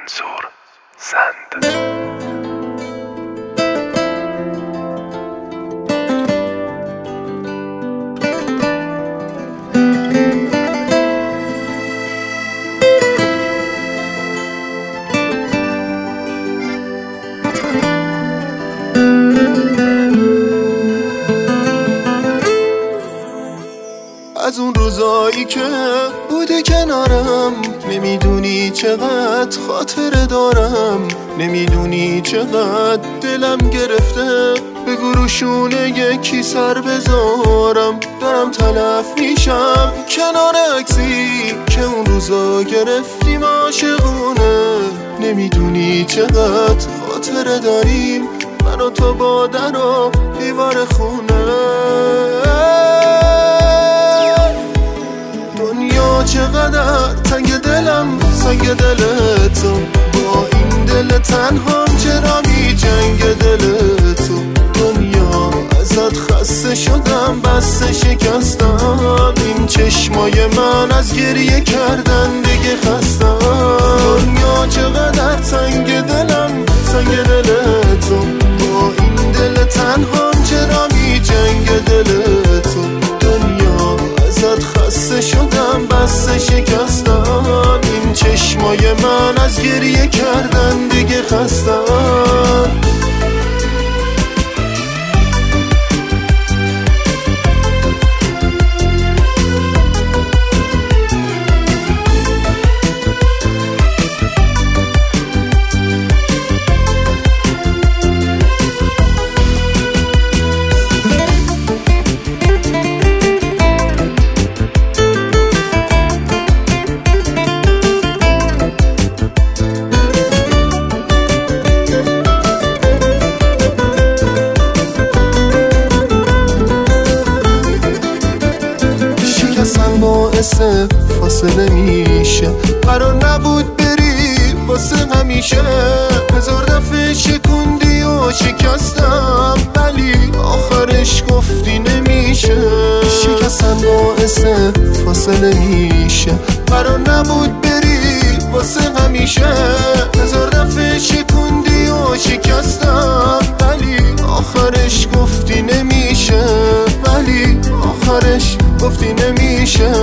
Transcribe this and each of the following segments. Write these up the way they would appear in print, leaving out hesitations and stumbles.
منصور زند. از اون روزایی که بودی کنارم، نمیدونی چقدر خاطره دارم، نمیدونی چقدر دلم گرفته به گروشونه یکی سر بذارم. دارم تلف میشم کنار عکسی که اون روزا گرفتیم عاشقونه. نمیدونی چقدر خاطره داریم من و تو با در و دیوار خونه. چقدر تنگ دلم سنگ دل تو، با این دل تنهام چرا می جنگ دل تو. دنیا ازت خسته شدم بسته شکستم، این چشمای من از گریه کردن دیگه خستم. دنیا چقدر تنگ دلم سنگ دل تو، با این دل تنهام چرا می جنگ دل تو. دنیا ازت خسته شدم بسته شکستم، این چشمای من از گریه کردن دیگه خستم. باعث فاصله میشه، قرار نبود بری واسه همیشه. هزار دفعه شکوندی و شکستم ولی آخرش گفتی نمیشه. شکستن باعث فاصله میشه، قرار نبود بری واسه همیشه. هزار دفعه شکوندی و شکستم ولی آخرش گفتی نمیشه. ولی آخرش گفتی نمیشه.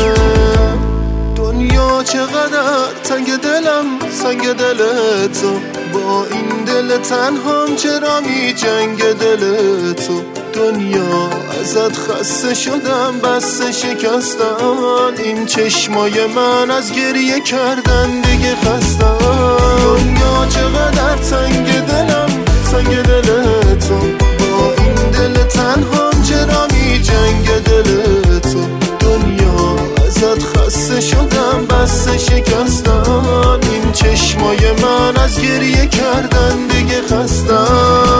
دنیا چقدر تنگ دلم سنگ دل تو، با این دل تنهام چرا می جنگ دل تو. دنیا ازت خسته شدم بسته شکستم، این چشمای من از گریه کردن دیگه خستم. دنیا چقدر تنگ دلم سنگ دل تو، با این دل تنهام چرا می جنگ دل تو. دنیا ازت خسته شدم بسته شکستم، این چشمای من از گریه کردن دیگه خستم.